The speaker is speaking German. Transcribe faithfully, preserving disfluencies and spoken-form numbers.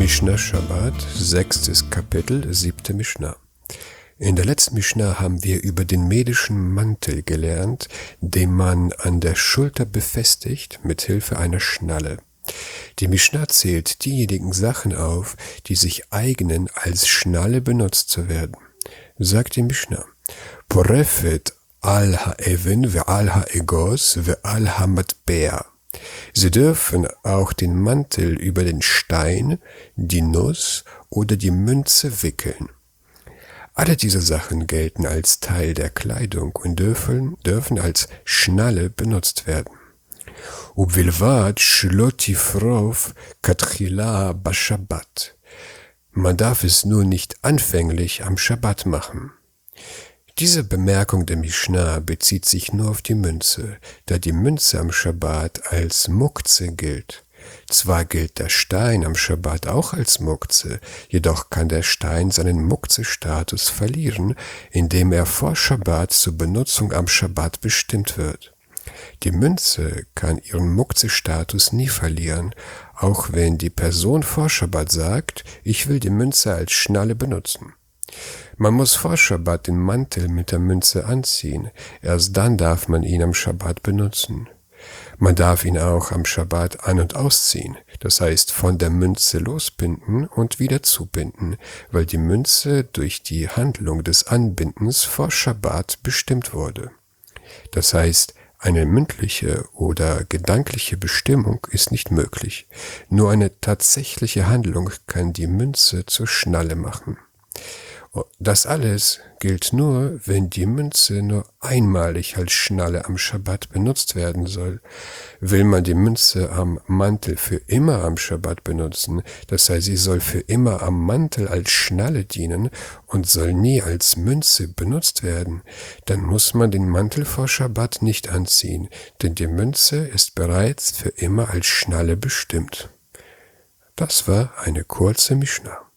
Mishnah Shabbat, sechstes Kapitel, siebte Mishnah. In der letzten Mishnah haben wir über den medischen Mantel gelernt, den man an der Schulter befestigt mit Hilfe einer Schnalle. Die Mishnah zählt diejenigen Sachen auf, die sich eignen, als Schnalle benutzt zu werden. Sagt die Mishnah: Porefet al ha'even ve al ha'egos ve al ha'matbea. Sie dürfen auch den Mantel über den Stein, die Nuss oder die Münze wickeln. Alle diese Sachen gelten als Teil der Kleidung und dürfen, dürfen als Schnalle benutzt werden. Ubvilvad shelo tifrof katchila bashabbat. Man darf es nur nicht anfänglich am Schabbat machen. Diese Bemerkung der Mishnah bezieht sich nur auf die Münze, da die Münze am Schabbat als Mukze gilt. Zwar gilt der Stein am Schabbat auch als Mukze, jedoch kann der Stein seinen Mukze-Status verlieren, indem er vor Schabbat zur Benutzung am Schabbat bestimmt wird. Die Münze kann ihren Mukze-Status nie verlieren, auch wenn die Person vor Schabbat sagt, ich will die Münze als Schnalle benutzen. Man muss vor Schabbat den Mantel mit der Münze anziehen, erst dann darf man ihn am Schabbat benutzen. Man darf ihn auch am Schabbat an- und ausziehen, das heißt von der Münze losbinden und wieder zubinden, weil die Münze durch die Handlung des Anbindens vor Schabbat bestimmt wurde. Das heißt, eine mündliche oder gedankliche Bestimmung ist nicht möglich. Nur eine tatsächliche Handlung kann die Münze zur Schnalle machen. Das alles gilt nur, wenn die Münze nur einmalig als Schnalle am Schabbat benutzt werden soll. Will man die Münze am Mantel für immer am Schabbat benutzen, das heißt, sie soll für immer am Mantel als Schnalle dienen und soll nie als Münze benutzt werden, dann muss man den Mantel vor Schabbat nicht anziehen, denn die Münze ist bereits für immer als Schnalle bestimmt. Das war eine kurze Mishnah.